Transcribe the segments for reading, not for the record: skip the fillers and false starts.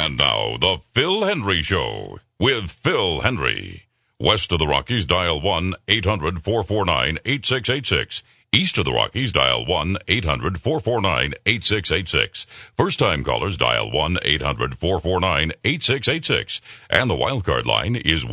And now, the Phil Hendry Show with Phil Hendry. West of the Rockies, dial 1-800-449-8686. East of the Rockies, dial 1-800-449-8686. First-time callers, dial 1-800-449-8686. And the wildcard line is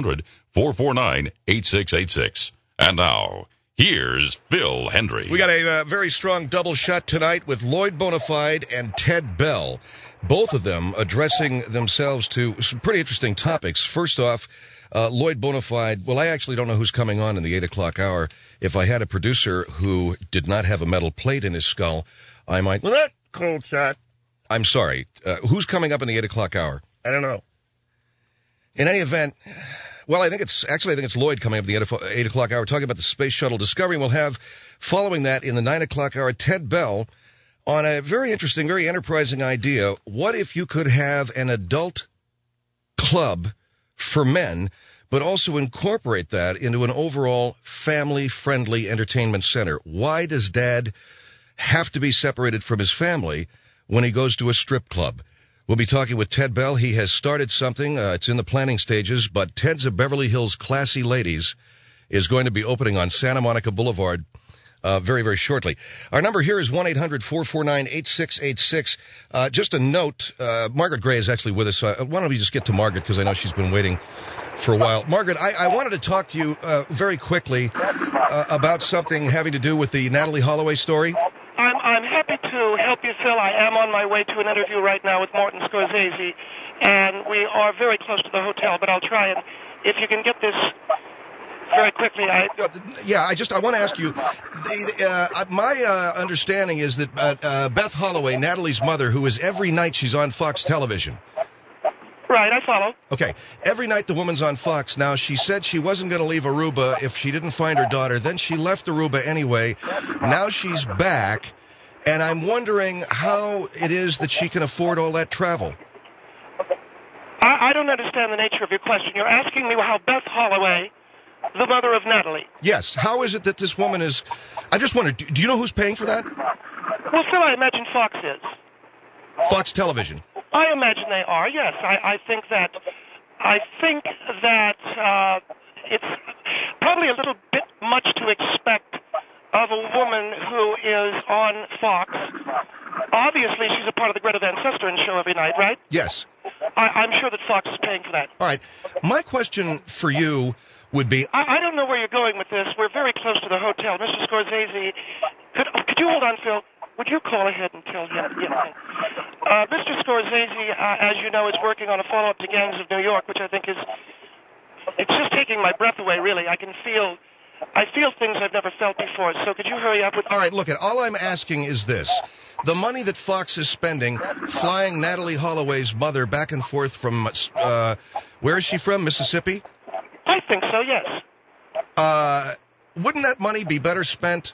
1-800-449-8686. And now, here's Phil Hendry. We got a very strong double shot tonight with Lloyd Bonafide and Ted Bell. Both of them addressing themselves to some pretty interesting topics. First off, Lloyd Bonafide, well, I actually don't know who's coming on in the 8 o'clock hour. If I had a producer who did not have a metal plate in his skull, I might... Cold shot. I'm sorry. Who's coming up in the 8 o'clock hour? I don't know. In any event, well, I think it's Lloyd coming up in the 8 o'clock hour, talking about the Space Shuttle Discovery. We'll have, following that, in the 9 o'clock hour, Ted Bell on a very interesting, very enterprising idea. What if you could have an adult club for men, but also incorporate that into an overall family-friendly entertainment center? Why does Dad have to be separated from his family when he goes to a strip club? We'll be talking with Ted Bell. He has started something. It's in the planning stages, but Ted's of Beverly Hills Classy Ladies is going to be opening on Santa Monica Boulevard very, very shortly. Our number here is 1-800-449-8686. Just a note, Margaret Gray is actually with us. Why don't we just get to Margaret, because I know she's been waiting for a while. Margaret, I wanted to talk to you very quickly about something having to do with the Natalie Holloway story. I'm happy to help you, Phil. I am on my way to an interview right now with Martin Scorsese, and we are very close to the hotel, but I'll try and, if you can get this very quickly, I want to ask you, my understanding is that Beth Holloway, Natalie's mother, who is every night she's on Fox television. Right, I follow. Okay, every night the woman's on Fox. Now, she said she wasn't going to leave Aruba if she didn't find her daughter. Then she left Aruba anyway. Now she's back, and I'm wondering how it is that she can afford all that travel. I don't understand the nature of your question. You're asking me how Beth Holloway, the mother of Natalie. Yes. How is it that this woman is... I just wonder, do you know who's paying for that? Well, Phil, I imagine Fox is. Fox Television. I imagine they are, yes. I think that it's probably a little bit much to expect of a woman who is on Fox. Obviously, she's a part of the Greta Van Susteren show every night, right? Yes. I'm sure that Fox is paying for that. All right. My question for you would be... I don't know where you're going with this. We're very close to the hotel. Mr. Scorsese, could you hold on, Phil? Would you call ahead and tell him? Mr. Scorsese, as you know, is working on a follow-up to Gangs of New York, which I think it's just taking my breath away, really. I feel things I've never felt before, so could you hurry up with... All right, look, all I'm asking is this. The money that Fox is spending flying Natalie Holloway's mother back and forth from, where is she from, Mississippi? I think so, yes. Wouldn't that money be better spent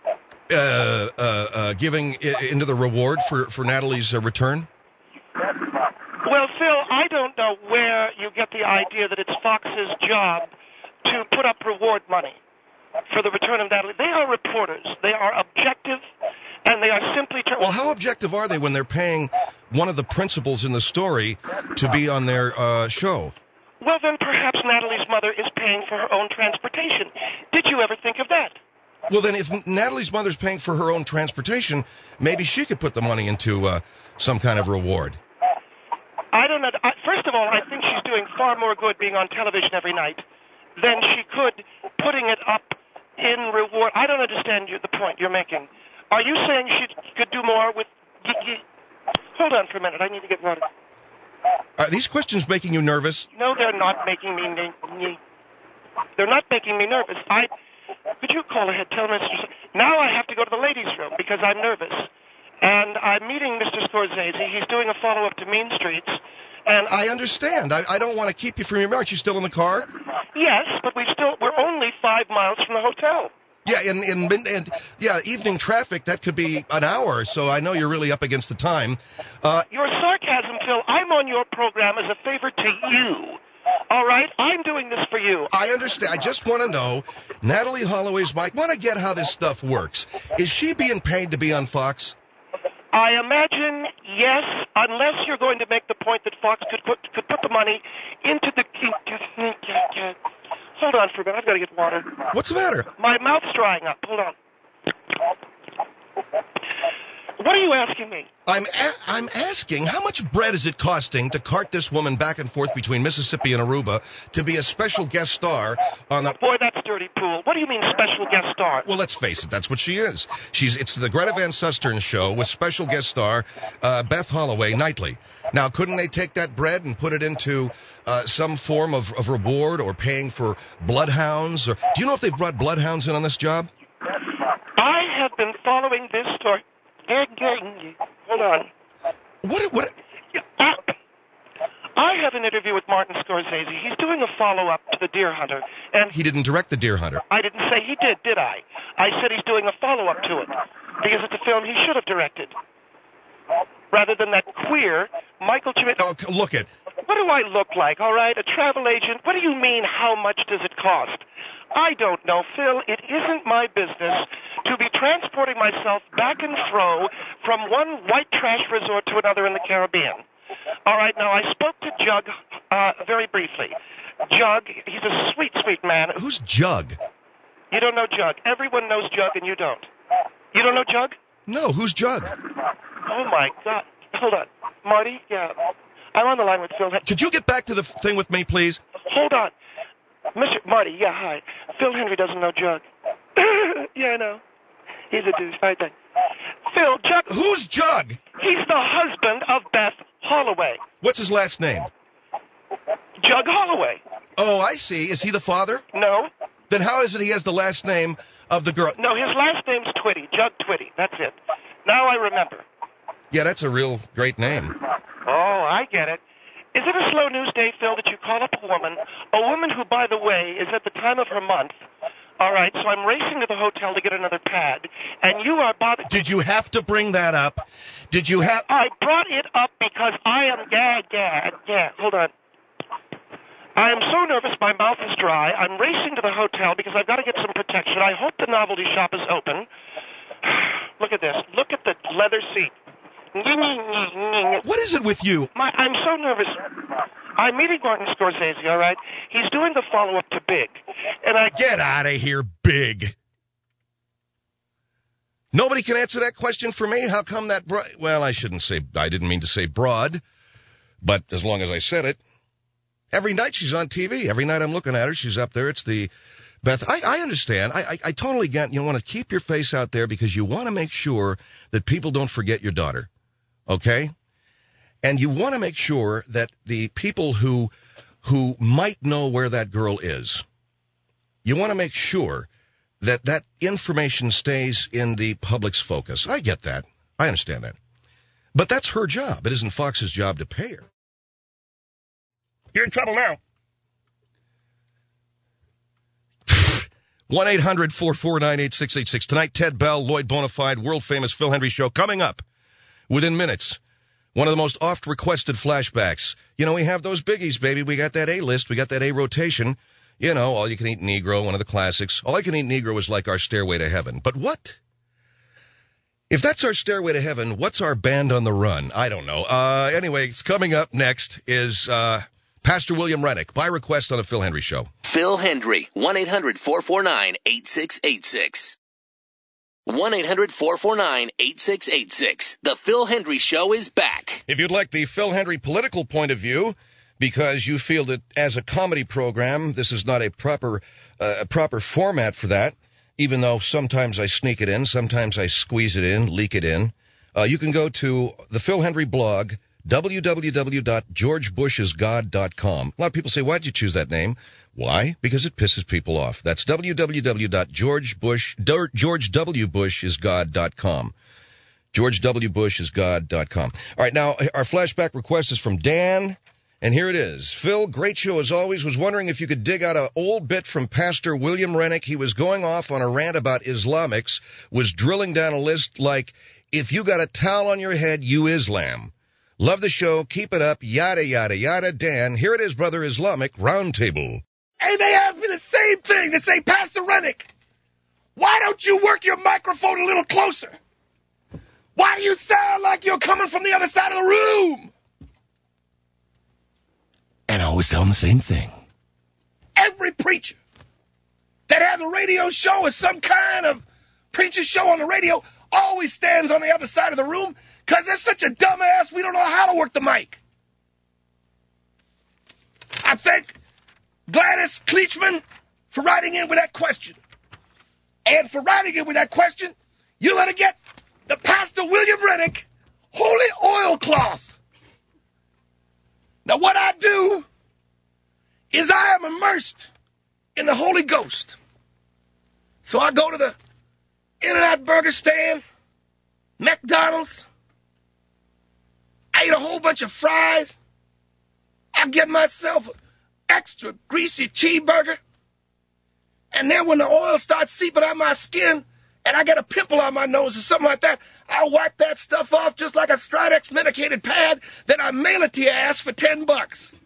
giving into the reward for Natalie's return? Well, Phil, I don't know where you get the idea that it's Fox's job to put up reward money for the return of Natalie. They are reporters. They are objective, and they are simply... Well, how objective are they when they're paying one of the principals in the story to be on their show? Well, then perhaps Natalie's mother is paying for her own transportation. Did you ever think of that? Well, then if Natalie's mother's paying for her own transportation, maybe she could put the money into some kind of reward. I don't know. First of all, I think she's doing far more good being on television every night than she could putting it up in reward. I don't understand the point you're making. Are you saying she could do more with... Hold on for a minute. I need to get water. Are these questions making you nervous? No, they're not making me... They're not making me nervous. Could you call ahead, tell Mr. Now I have to go to the ladies' room because I'm nervous. And I'm meeting Mr. Scorsese. He's doing a follow-up to Mean Streets. And I understand. I don't want to keep you from your marriage. You still in the car? Yes, but we're only 5 miles from the hotel. Yeah, and evening traffic, that could be an hour, so I know you're really up against the time. Your sarcasm, Phil, I'm on your program as a favor to you. All right? I'm doing this for you. I understand. I just want to know, Natalie Holloway's mic, want to get how this stuff works. Is she being paid to be on Fox? I imagine, yes, unless you're going to make the point that What's the matter? My mouth's drying up. Hold on. What are you asking me? I'm asking, how much bread is it costing to cart this woman back and forth between Mississippi and Aruba to be a special guest star on the... Boy, that's dirty pool. What do you mean special guest star? Well, let's face it, that's what she is. It's the Greta Van Susteren show with special guest star Beth Holloway nightly. Now, couldn't they take that bread and put it into some form of reward or paying for bloodhounds? Or do you know if they've brought bloodhounds in on this job? I have been following this story. Hold on. What? I have an interview with Martin Scorsese. He's doing a follow-up to The Deer Hunter. And He didn't direct The Deer Hunter. I didn't say he did I? I said he's doing a follow-up to it because it's a film he should have directed. Rather than that queer Michael Cimino. Oh, look it. What do I look like, all right? A travel agent? What do you mean, how much does it cost? I don't know, Phil. It isn't my business to be transporting myself back and fro from one white trash resort to another in the Caribbean. All right, now I spoke to Jug very briefly. Jug, he's a sweet, sweet man. Who's Jug? You don't know Jug. Everyone knows Jug, and you don't. You don't know Jug? No, who's Jug? Oh, my God. Hold on. Marty? Yeah. I'm on the line with Phil. Could you get back to the thing with me, please? Hold on. Mr. Marty, yeah, hi. Phil Henry doesn't know Jug. Yeah, I know. He's a douche. Right there. Phil, Jug... Who's Jug? He's the husband of Beth Holloway. What's his last name? Jug Holloway. Oh, I see. Is he the father? No. Then how is it he has the last name of the girl? No, his last name's Twitty. Jug Twitty. That's it. Now I remember. Yeah, that's a real great name. Oh, I get it. Is it a slow news day, Phil, that you call up a woman who, by the way, is at the time of her month? All right, so I'm racing to the hotel to get another pad, and you are bothered... Did you have to bring that up? Did you have... I brought it up because I am hold on. I am so nervous my mouth is dry. I'm racing to the hotel because I've got to get some protection. I hope the novelty shop is open. Look at this. Look at the leather seat. What is it with you? I'm so nervous. I'm meeting Martin Scorsese, all right? He's doing the follow-up to Big. And Get out of here, Big. Nobody can answer that question for me? How come that well, I didn't mean to say broad, but as long as I said it. Every night she's on TV. Every night I'm looking at her. She's up there. It's the Beth. I understand. I totally get, you want to keep your face out there because you want to make sure that people don't forget your daughter. Okay? And you want to make sure that the people who might know where that girl is, you want to make sure that that information stays in the public's focus. I get that. I understand that. But that's her job. It isn't Fox's job to pay her. You're in trouble now. 1-800-449-8686. Tonight, Ted Bell, Lloyd Bonafide, world-famous Phil Henry show coming up within minutes. One of the most oft-requested flashbacks. You know, we have those biggies, baby. We got that A-list. We got that A-rotation. You know, All You Can Eat Negro, one of the classics. All I Can Eat Negro is like our Stairway to Heaven. But what? If that's our Stairway to Heaven, what's our Band on the Run? I don't know. Anyway, coming up next is Pastor William Rennick, by request on the Phil Henry Show. Phil Hendry, 1-800-449-8686. 1-800-449-8686. The Phil Hendry Show is back. If you'd like the Phil Henry political point of view, because you feel that as a comedy program, this is not a proper format for that, even though sometimes I sneak it in, sometimes I squeeze it in, leak it in, you can go to the Phil Henry blog, www.georgebushesgod.com. A lot of people say, why'd you choose that name? Why? Because it pisses people off. That's www.georgewbushesgod.com. GeorgeWBushesGod.com. All right, now, our flashback request is from Dan, and here it is. Phil, great show as always. Was wondering if you could dig out an old bit from Pastor William Rennick. He was going off on a rant about Islamics, was drilling down a list like, if you got a towel on your head, you Islam. Love the show. Keep it up. Yada, yada, yada. Dan, here it is, Brother Islamic Roundtable. Hey, they asked me the same thing. They say, Pastor Rennick, why don't you work your microphone a little closer? Why do you sound like you're coming from the other side of the room? And I always tell them the same thing. Every preacher that has a radio show or some kind of preacher show on the radio always stands on the other side of the room because they're such a dumbass we don't know how to work the mic. I thank Gladys Kleachman for writing in with that question. And for writing in with that question, you're going to get the Pastor William Rennick Holy Oilcloth. Now what I do is I am immersed in the Holy Ghost. So I go to the In-N-Out Burger stand, McDonald's. I eat a whole bunch of fries. I get myself an extra greasy cheeseburger. And then when the oil starts seeping out my skin and I get a pimple on my nose or something like that, I wipe that stuff off just like a Stridex medicated pad, then I mail it to your ass for $10.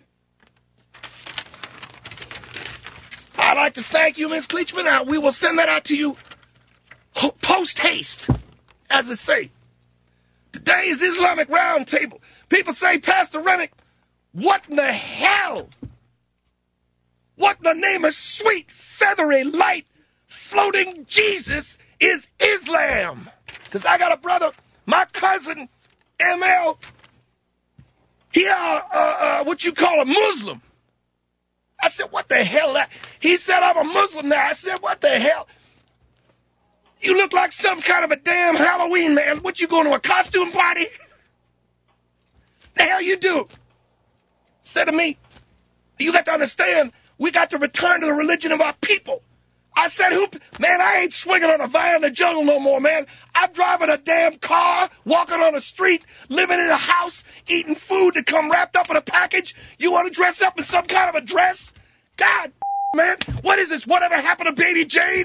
I'd like to thank you, Ms. Kleachman. We will send that out to you post-haste, as we say. Today is Islamic Roundtable. People say, Pastor Rennick, what in the hell? What in the name of sweet, feathery, light, floating Jesus is Islam? Because I got a brother, my cousin, ML, he, what you call a Muslim. I said, what the hell? He said, I'm a Muslim now. I said, what the hell? You look like some kind of a damn Halloween man. What, you going to a costume party? The hell you do? Said to me, you got to understand, we got to return to the religion of our people. I said, man, I ain't swinging on a vine in the jungle no more, man. I'm driving a damn car, walking on the street, living in a house, eating food that come wrapped up in a package. You want to dress up in some kind of a dress? God, man, what is this? Whatever happened to Baby Jane?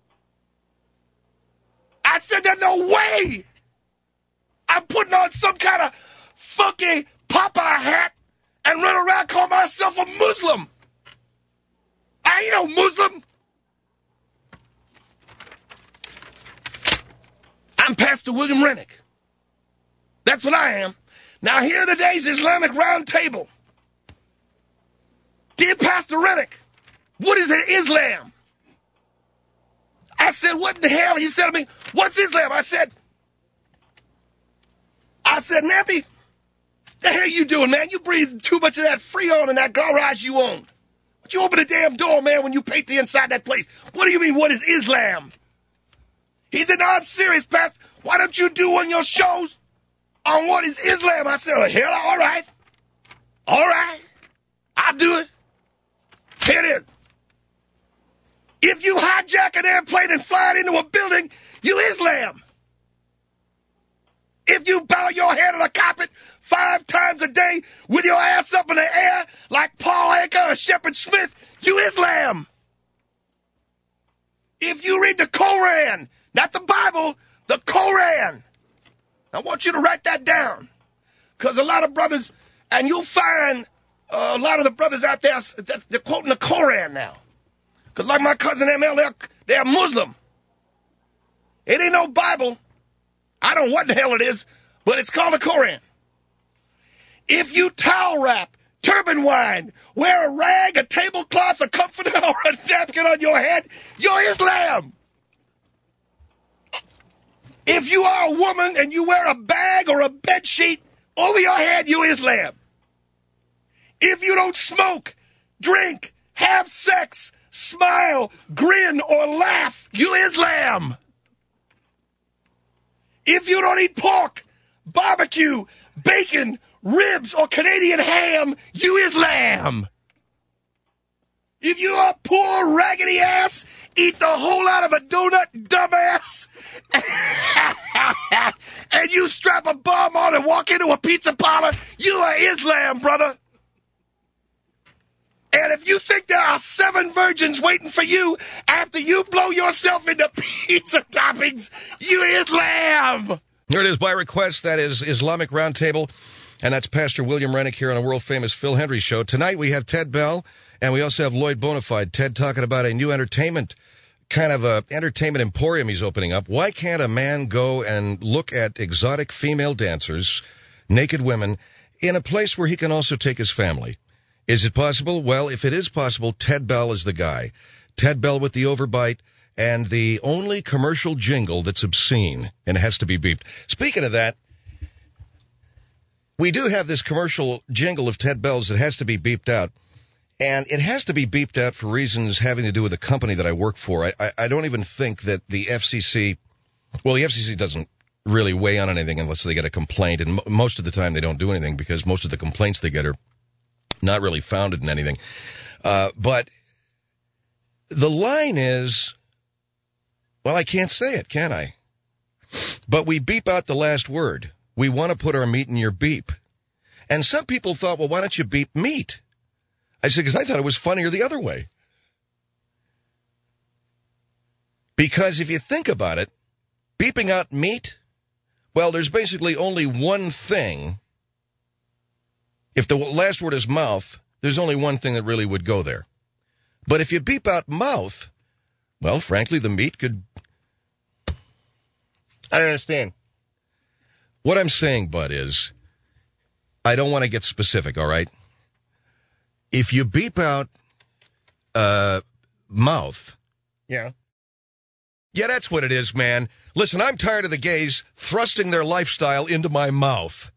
I said, there's no way I'm putting on some kind of funky Popeye hat and run around calling myself a Muslim. I ain't no Muslim. I'm Pastor William Rennick. That's what I am. Now here today's Islamic Roundtable. Dear Pastor Rennick, what is Islam? I said, what in the hell? He said to me, what's Islam? I said, Nappy, the hell you doing, man? You breathe too much of that Freon in that garage you own. But you open the damn door, man, when you paint the inside that place. What do you mean, what is Islam? He said, no, I'm serious, Pastor. Why don't you do one of your shows on what is Islam? I said, oh, hell, all right. All right. I'll do it. Here it is. If you hijack an airplane and fly it into a building, you Islam. If you bow your head on a carpet 5 times a day with your ass up in the air like Paul Anka or Shepard Smith, you Islam. If you read the Koran, not the Bible, the Koran. I want you to write that down. Because a lot of brothers, and you'll find a lot of the brothers out there, they're quoting the Koran now. Because like my cousin ML, they're Muslim. It ain't no Bible. I don't know what the hell it is, but it's called the Koran. If you towel wrap, turban wind, wear a rag, a tablecloth, a comforter, or a napkin on your head, you're Islam. If you are a woman and you wear a bag or a bed sheet over your head, you're Islam. If you don't smoke, drink, have sex, smile, grin, or laugh, you Islam. If you don't eat pork, barbecue, bacon, ribs, or Canadian ham, you Islam. If you are poor, raggedy ass, eat the whole lot of a donut, dumbass, and you strap a bomb on and walk into a pizza parlor, you are Islam, brother. And if you think there are 7 virgins waiting for you after you blow yourself into pizza toppings, you Islam. Here it is by request. That is Islamic Roundtable. And that's Pastor William Rennick here on a world-famous Phil Hendry show. Tonight we have Ted Bell, and we also have Lloyd Bonafide. Ted talking about a new entertainment, kind of a entertainment emporium he's opening up. Why can't a man go and look at exotic female dancers, naked women, in a place where he can also take his family? Is it possible? Well, if it is possible, Ted Bell is the guy. Ted Bell with the overbite, and the only commercial jingle that's obscene and has to be beeped. Speaking of that, we do have this commercial jingle of Ted Bell's that has to be beeped out. And it has to be beeped out for reasons having to do with the company that I work for. I don't even think that the FCC, well, the FCC doesn't really weigh on anything unless they get a complaint. And most of the time they don't do anything because most of the complaints they get are not really founded in anything. But the line is, well, I can't say it, can I? But we beep out the last word. We want to put our meat in your beep. And some people thought, well, why don't you beep meat? I said, because I thought it was funnier the other way. Because if you think about it, beeping out meat, well, there's basically only one thing. If the last word is mouth, there's only one thing that really would go there. But if you beep out mouth, well, frankly, the meat could... I don't understand. What I'm saying, Bud, is I don't want to get specific, all right? If you beep out mouth. Yeah. Yeah, that's what it is, man. Listen, I'm tired of the gays thrusting their lifestyle into my mouth.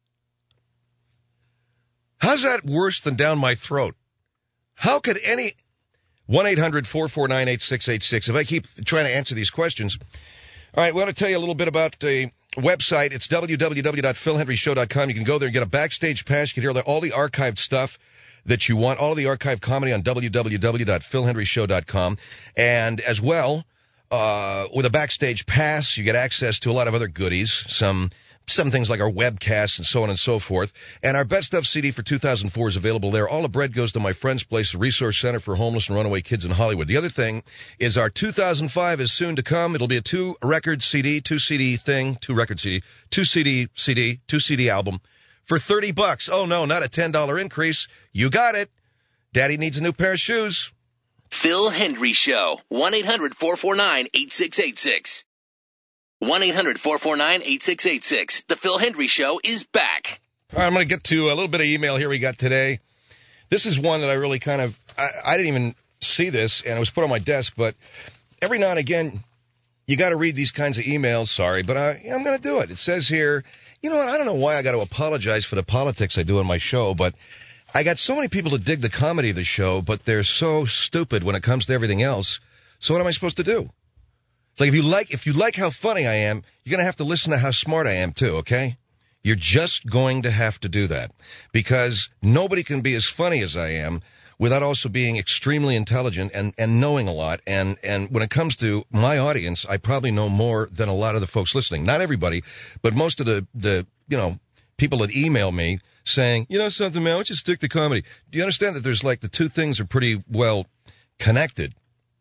How's that worse than down my throat? How could any... 1-800-449-8686. If I keep trying to answer these questions. All right, we want to tell you a little bit about the website. It's www.philhenryshow.com. You can go there and get a backstage pass. You can hear all the archived stuff that you want, all of the archived comedy on www.philhenryshow.com. And as well, with a backstage pass, you get access to a lot of other goodies, some things like our webcasts and so on and so forth. And our Best Stuff CD for 2004 is available there. All the bread goes to my friend's place, the Resource Center for Homeless and Runaway Kids in Hollywood. The other thing is our 2005 is soon to come. It'll be a 2-record CD, 2-CD thing, 2-record CD, 2-CD CD, 2-CD album for $30. Oh, no, not a $10 increase. You got it. Daddy needs a new pair of shoes. Phil Hendry Show. 1-800-449-8686. 1-800-449-8686. The Phil Hendry Show is back. All right, I'm going to get to a little bit of email here we got today. This is one that I really kind of, I didn't even see this, and it was put on my desk, but every now and again, you got to read these kinds of emails. Sorry, but I'm going to do it. It says here, you know what, I don't know why I got to apologize for the politics I do on my show, but I got so many people to dig the comedy of the show, but they're so stupid when it comes to everything else. So what am I supposed to do? Like, if you like how funny I am, you're going to have to listen to how smart I am, too, okay? You're just going to have to do that. Because nobody can be as funny as I am without also being extremely intelligent and knowing a lot. And when it comes to my audience, I probably know more than a lot of the folks listening. Not everybody, but most of the people that email me saying, you know something, man, why don't you stick to comedy? Do you understand that there's like the two things are pretty well connected?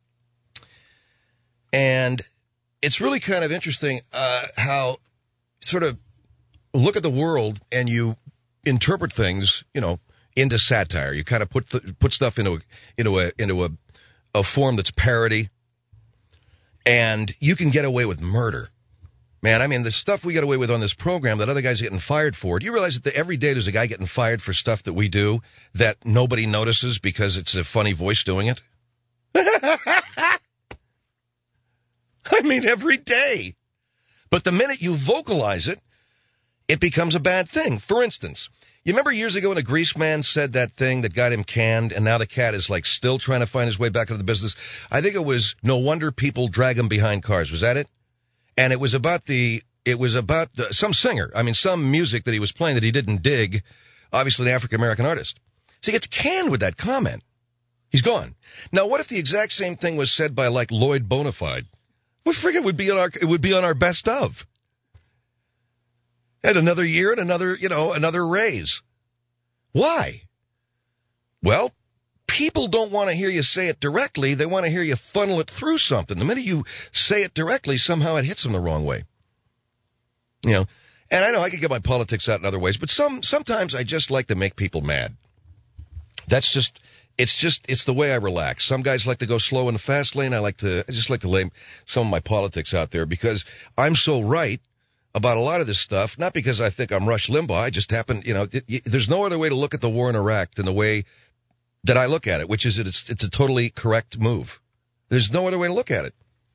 And it's really kind of interesting how sort of look at the world and you interpret things, into satire. You kind of put stuff into a form that's parody, and you can get away with murder. Man, I mean, the stuff we get away with on this program that other guys are getting fired for. Do you realize that every day there's a guy getting fired for stuff that we do that nobody notices because it's a funny voice doing it? I mean, every day. But the minute you vocalize it, it becomes a bad thing. For instance, you remember years ago when a grease man said that thing that got him canned, and now the cat is like still trying to find his way back into the business? I think it was No Wonder People Drag Him Behind Cars. Was that it? And it was about some singer. I mean, some music that he was playing that he didn't dig. Obviously, an African-American artist. So he gets canned with that comment. He's gone. Now, what if the exact same thing was said by like Lloyd Bonafide? Well, friggin' it would be on our best of. And another year and another raise. Why? Well, people don't want to hear you say it directly. They want to hear you funnel it through something. The minute you say it directly, somehow it hits them the wrong way. And I know I could get my politics out in other ways, but sometimes I just like to make people mad. It's the way I relax. Some guys like to go slow in the fast lane. I just like to lay some of my politics out there because I'm so right about a lot of this stuff. Not because I think I'm Rush Limbaugh. I just happen, there's no other way to look at the war in Iraq than the way that I look at it, which is that it's a totally correct move. There's no other way to look at it.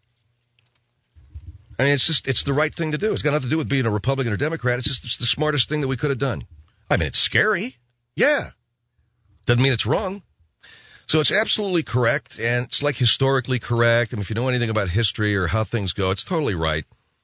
I mean, it's the right thing to do. It's got nothing to do with being a Republican or Democrat. It's the smartest thing that we could have done. I mean, it's scary. Yeah. Doesn't mean it's wrong. So it's absolutely correct, and it's like historically correct. I mean, if you know anything about history or how things go, it's totally right.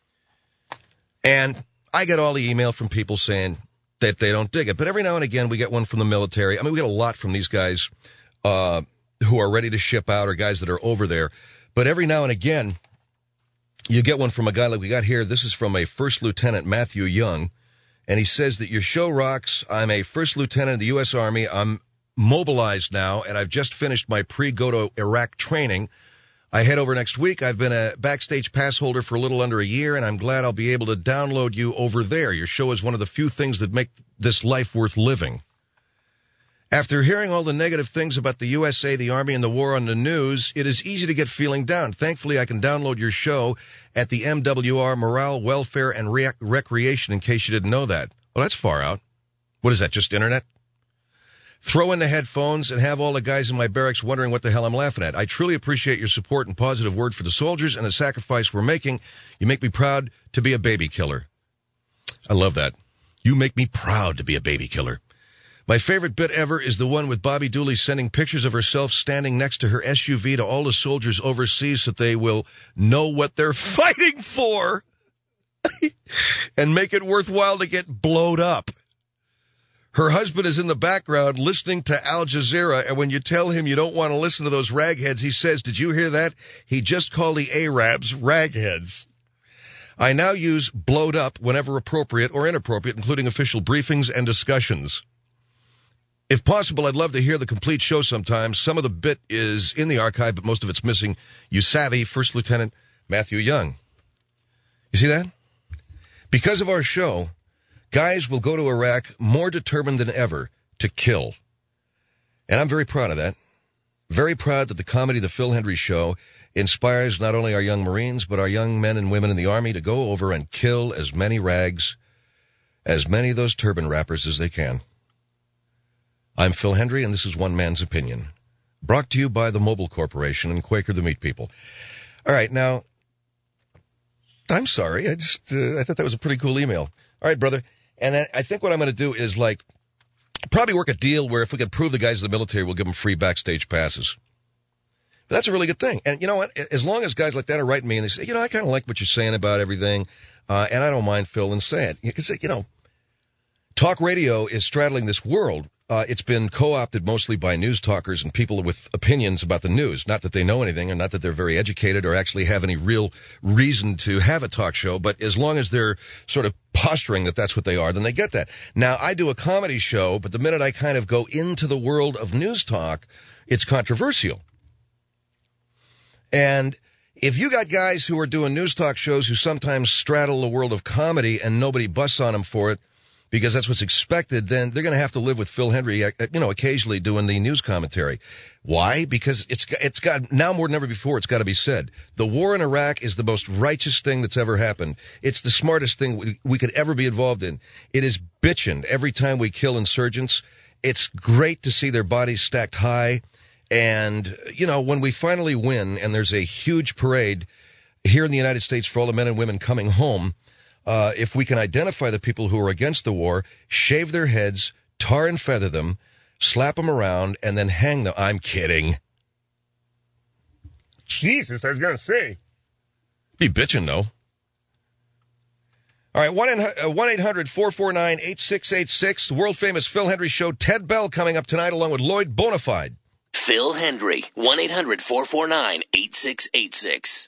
And I get all the email from people saying that they don't dig it. But every now and again, we get one from the military. I mean, we get a lot from these guys who are ready to ship out or guys that are over there. But every now and again, you get one from a guy like we got here. This is from a First Lieutenant Matthew Young. And he says that your show rocks. I'm a first lieutenant in the U.S. Army. I'm mobilized now, and I've just finished my pre-go-to-Iraq training. I head over next week. I've been a backstage pass holder for a little under a year, and I'm glad I'll be able to download you over there. Your show is one of the few things that make this life worth living. After hearing all the negative things about the USA, the Army, and the war on the news, it is easy to get feeling down. Thankfully, I can download your show at the MWR Morale, Welfare, and Recreation, in case you didn't know that. Well, that's far out. What is that, just internet? Throw in the headphones and have all the guys in my barracks wondering what the hell I'm laughing at. I truly appreciate your support and positive word for the soldiers and the sacrifice we're making. You make me proud to be a baby killer. I love that. You make me proud to be a baby killer. My favorite bit ever is the one with Bobby Dooley sending pictures of herself standing next to her SUV to all the soldiers overseas so they will know what they're fighting for and make it worthwhile to get blowed up. Her husband is in the background listening to Al Jazeera, and when you tell him you don't want to listen to those ragheads, he says, "Did you hear that? He just called the Arabs ragheads." I now use blowed up whenever appropriate or inappropriate, including official briefings and discussions. If possible, I'd love to hear the complete show sometime. Some of the bit is in the archive, but most of it's missing. You savvy, First Lieutenant Matthew Young. You see that? Because of our show, guys will go to Iraq more determined than ever to kill. And I'm very proud of that. Very proud that the comedy, The Phil Hendrie Show, inspires not only our young Marines, but our young men and women in the Army to go over and kill as many rags, as many of those turban wrappers as they can. I'm Phil Hendrie, and this is One Man's Opinion. Brought to you by the Mobile Corporation and Quaker the Meat People. All right, now, I'm sorry. I thought that was a pretty cool email. All right, brother. And I think what I'm going to do is, probably work a deal where if we can prove the guys in the military, we'll give them free backstage passes. But that's a really good thing. And you know what? As long as guys like that are writing me and they say, I kind of like what you're saying about everything, and I don't mind, Phil, and say it. Because, talk radio is straddling this world. It's been co-opted mostly by news talkers and people with opinions about the news. Not that they know anything and not that they're very educated or actually have any real reason to have a talk show. But as long as they're sort of posturing that that's what they are, then they get that. Now, I do a comedy show, but the minute I kind of go into the world of news talk, it's controversial. And if you got guys who are doing news talk shows who sometimes straddle the world of comedy and nobody busts on them for it, because that's what's expected, then they're going to have to live with Phil Hendrie, occasionally doing the news commentary. Why? Because it's got, now more than ever before, it's got to be said. The war in Iraq is the most righteous thing that's ever happened. It's the smartest thing we could ever be involved in. It is bitchin' every time we kill insurgents. It's great to see their bodies stacked high. And, when we finally win and there's a huge parade here in the United States for all the men and women coming home, if we can identify the people who are against the war, shave their heads, tar and feather them, slap them around, and then hang them. I'm kidding. Jesus, I was going to say. Be bitching, though. All right, 1-800-449-8686, the world-famous Phil Hendrie Show. Ted Bell coming up tonight along with Lloyd Bonafide. Phil Hendrie, 1-800-449-8686.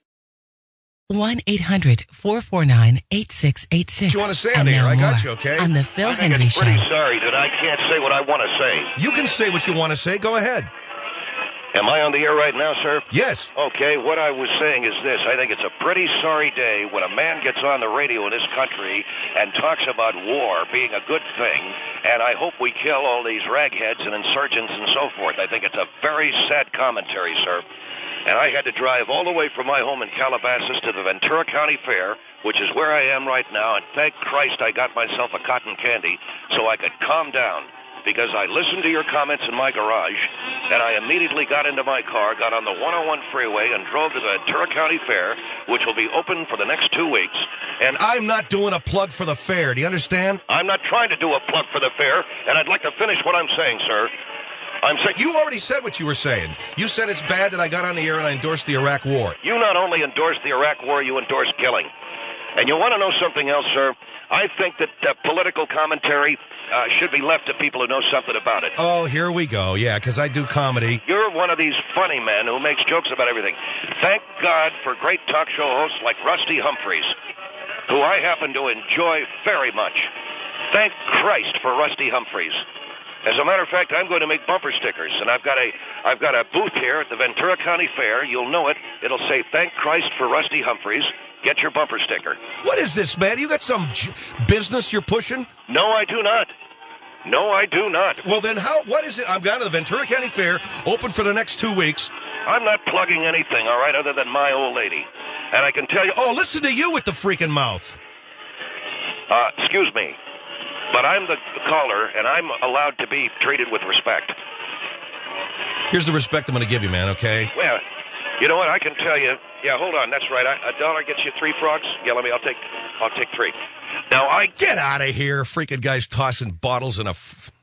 1-800-449-8686. What you want to say on here? I got you, okay? On the Phil Hendrie Show. I'm pretty sorry that I can't say what I want to say. You can say what you want to say. Go ahead. Am I on the air right now, sir? Yes. Okay, what I was saying is this. I think it's a pretty sorry day when a man gets on the radio in this country and talks about war being a good thing, and I hope we kill all these ragheads and insurgents and so forth. I think it's a very sad commentary, sir. And I had to drive all the way from my home in Calabasas to the Ventura County Fair, which is where I am right now, and thank Christ I got myself a cotton candy so I could calm down, because I listened to your comments in my garage, and I immediately got into my car, got on the 101 freeway, and drove to the Ventura County Fair, which will be open for the next 2 weeks. And I'm not doing a plug for the fair. Do you understand? I'm not trying to do a plug for the fair, and I'd like to finish what I'm saying, sir. I'm saying You already said what you were saying. You said it's bad that I got on the air and I endorsed the Iraq War. you not only endorsed the Iraq War, you endorsed killing. And you want to know something else, sir? I think that political commentary should be left to people who know something about it. Oh, here we go. Yeah, because I do comedy. You're one of these funny men who makes jokes about everything. Thank God for great talk show hosts like Rusty Humphreys, who I happen to enjoy very much. Thank Christ for Rusty Humphreys. As a matter of fact, I'm going to make bumper stickers, and I've got a booth here at the Ventura County Fair. You'll know it. It'll say, "Thank Christ for Rusty Humphreys." Get your bumper sticker. What is this, man? You got some business you're pushing? No, I do not. No, I do not. Well, then what is it? I'm going to the Ventura County Fair, open for the next 2 weeks. I'm not plugging anything, all right, other than my old lady. And I can tell you... Oh, listen to you with the freaking mouth. Excuse me, but I'm the caller, and I'm allowed to be treated with respect. Here's the respect I'm going to give you, man, okay? Well, you know what? I can tell you. Yeah, hold on. That's right. $1 gets you 3 frogs. Yeah, I'll take 3. Now Get out of here. Freaking guys tossing bottles in a...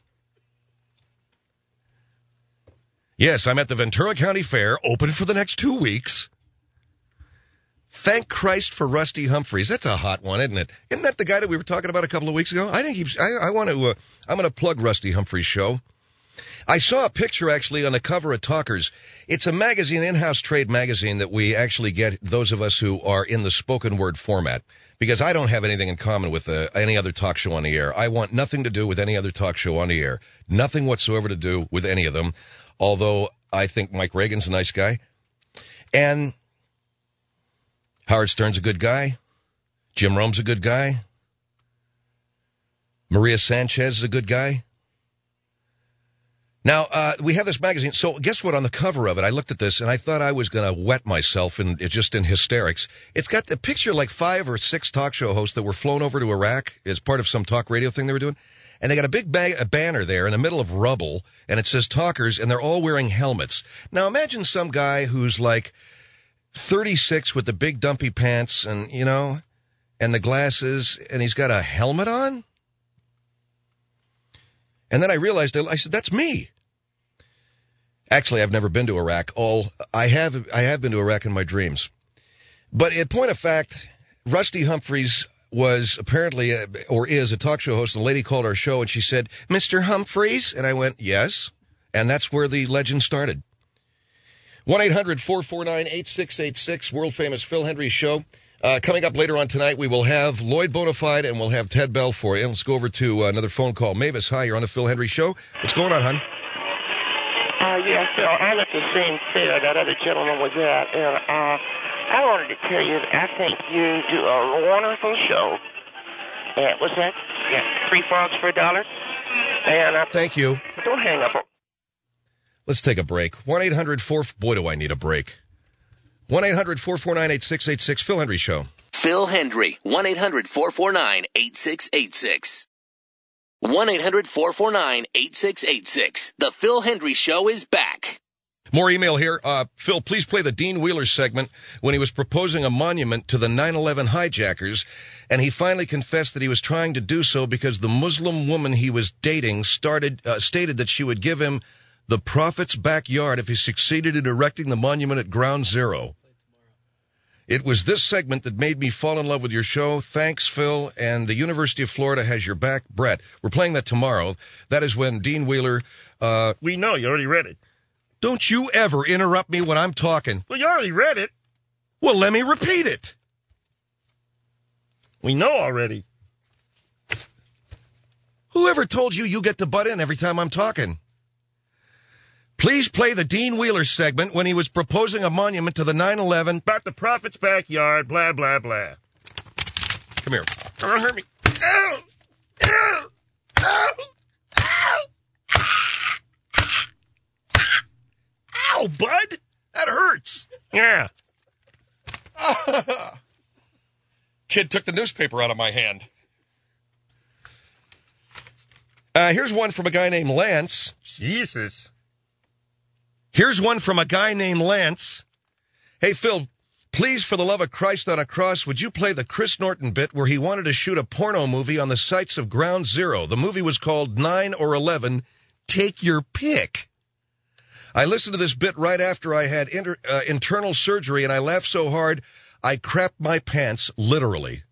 Yes, I'm at the Ventura County Fair, open for the next 2 weeks. Thank Christ for Rusty Humphreys. That's a hot one, isn't it? Isn't that the guy that we were talking about a couple of weeks ago? I think I'm going to plug Rusty Humphreys' show. I saw a picture, actually, on the cover of Talkers. It's a magazine, in-house trade magazine, that we actually get, those of us who are in the spoken word format, because I don't have anything in common with any other talk show on the air. I want nothing to do with any other talk show on the air. Nothing whatsoever to do with any of them, although I think Mike Reagan's a nice guy. And Howard Stern's a good guy. Jim Rome's a good guy. Maria Sanchez is a good guy. Now, we have this magazine. So guess what? On the cover of it, I looked at this and I thought I was going to wet myself in hysterics. It's got the picture like 5 or 6 talk show hosts that were flown over to Iraq as part of some talk radio thing they were doing. And they got a big banner there in the middle of rubble, and it says Talkers, and they're all wearing helmets. Now, imagine some guy who's like 36 with the big dumpy pants and, and the glasses, and he's got a helmet on. And then I realized, I said, that's me. Actually, I've never been to Iraq. I have been to Iraq in my dreams. But in point of fact, Rusty Humphreys was apparently, or is, a talk show host. And a lady called our show and she said, "Mr. Humphreys?" And I went, "Yes." And that's where the legend started. 1-800-449-8686, world-famous Phil Hendry Show. Coming up later on tonight, we will have Lloyd Bonafide and we'll have Ted Bell for you. Let's go over to another phone call. Mavis, hi, you're on the Phil Hendry Show. What's going on, hon? Yes, Phil, I'm at the same fair that other gentleman was at, and I wanted to tell you that I think you do a wonderful show. What's that? Yeah, 3 frogs for $1. And thank you. Don't hang up. Let's take a break. 1-800-4... Boy, do I need a break. 1-800-449-8686, Phil Hendry Show. Phil Hendry, 1-800-449-8686. 1-800-449-8686. The Phil Hendry Show is back. More email here. Phil, please play the Dean Wheeler segment when he was proposing a monument to the 9/11 hijackers, and he finally confessed that he was trying to do so because the Muslim woman he was dating stated that she would give him the Prophet's backyard if he succeeded in erecting the monument at Ground Zero. It was this segment that made me fall in love with your show. Thanks, Phil. And the University of Florida has your back. Brett, we're playing that tomorrow. That is when Dean Wheeler... we know. You already read it. Don't you ever interrupt me when I'm talking. Well, you already read it. Well, let me repeat it. We know already. Whoever told you get to butt in every time I'm talking? Please play the Dean Wheeler segment when he was proposing a monument to the 9/11. About the Prophet's backyard, blah, blah, blah. Come here. Don't hurt me. Ow! Ow! Ow! Ow! Ow, bud! That hurts. Yeah. Kid took the newspaper out of my hand. Here's one from a guy named Lance. Jesus. Here's one from a guy named Lance. Hey, Phil, please, for the love of Christ on a cross, would you play the Chris Norton bit where he wanted to shoot a porno movie on the sites of Ground Zero? The movie was called 9 or 11. Take your pick. I listened to this bit right after I had internal surgery, and I laughed so hard I crapped my pants, literally.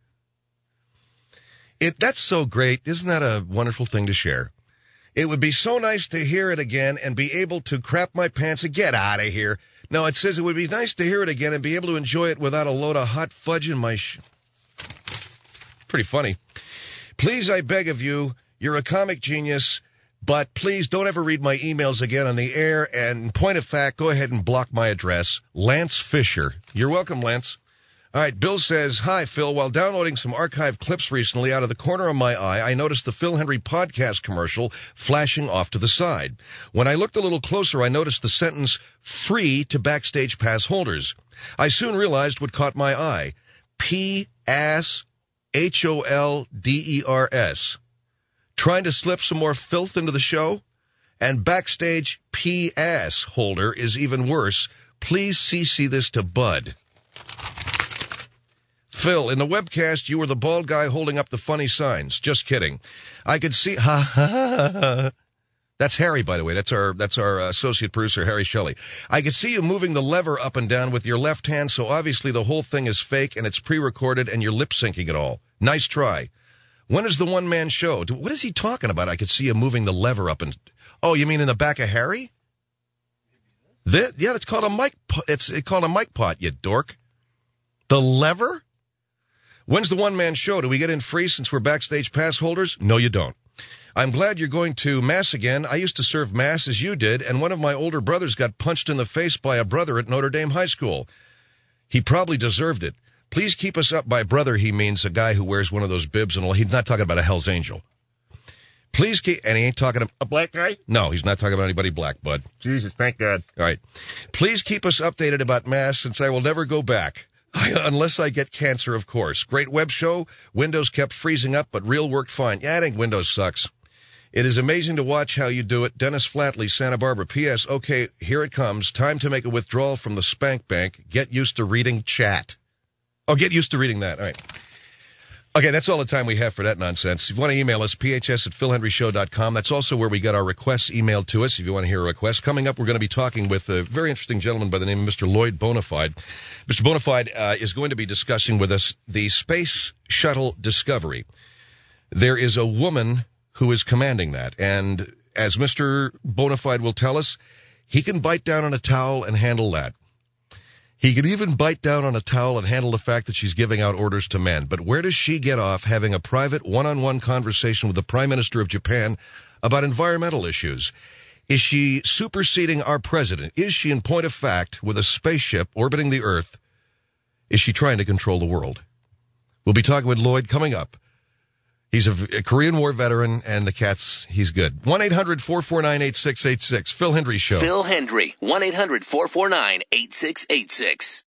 That's so great. Isn't that a wonderful thing to share? It would be so nice to hear it again and be able to crap my pants and get out of here. No, it says it would be nice to hear it again and be able to enjoy it without a load of hot fudge in my Pretty funny. Please, I beg of you, you're a comic genius, but please don't ever read my emails again on the air. And point of fact, go ahead and block my address. Lance Fisher. You're welcome, Lance. All right, Bill says, hi, Phil. While downloading some archive clips recently, out of the corner of my eye, I noticed the Phil Hendry podcast commercial flashing off to the side. When I looked a little closer, I noticed the sentence, free to Backstage Pass holders. I soon realized what caught my eye. P-ass, H-O-L-D-E-R-S. Trying to slip some more filth into the show? And Backstage P-ass holder is even worse. Please CC this to Bud. Phil, in the webcast, you were the bald guy holding up the funny signs. Just kidding. I could see, ha, ha, ha, ha. That's Harry, by the way. That's our associate producer, Harry Shelley. I could see you moving the lever up and down with your left hand, so obviously the whole thing is fake and it's pre-recorded and you're lip-syncing it all. Nice try. When is the one-man show? What is he talking about? I could see you moving the lever up and... Oh, you mean in the back of Harry? Yeah, it's called a mic. It's called a mic pot, you dork. The lever? When's the one-man show? Do we get in free since we're Backstage Pass holders? No, you don't. I'm glad you're going to Mass again. I used to serve Mass as you did, and one of my older brothers got punched in the face by a brother at Notre Dame High School. He probably deserved it. Please keep us up. By brother, he means a guy who wears one of those bibs and all. He's not talking about a Hell's Angel. Please keep... And he ain't talking about... A black guy? No, he's not talking about anybody black, bud. Jesus, thank God. All right. Please keep us updated about Mass since I will never go back. Unless I get cancer, of course. Great web show. Windows kept freezing up, but real worked fine. Yeah, I think Windows sucks. It is amazing to watch how you do it. Dennis Flatley, Santa Barbara. P.S. Okay, here it comes. Time to make a withdrawal from the Spank Bank. Get used to reading chat. Oh, get used to reading that. All right. Okay, that's all the time we have for that nonsense. If you want to email us, phs@philhenryshow.com. That's also where we get our requests emailed to us if you want to hear a request. Coming up, we're going to be talking with a very interesting gentleman by the name of Mr. Lloyd Bonafide. Mr. Bonafide is going to be discussing with us the Space Shuttle Discovery. There is a woman who is commanding that, and as Mr. Bonafide will tell us, he can bite down on a towel and handle that. He could even bite down on a towel and handle the fact that she's giving out orders to men. But where does she get off having a private one-on-one conversation with the Prime Minister of Japan about environmental issues? Is she superseding our president? Is she, in point of fact, with a spaceship orbiting the Earth, is she trying to control the world? We'll be talking with Lloyd coming up. He's a Korean War veteran, and he's good. 1-800-449-8686. Phil Hendry Show. Phil Hendry, 1-800-449-8686.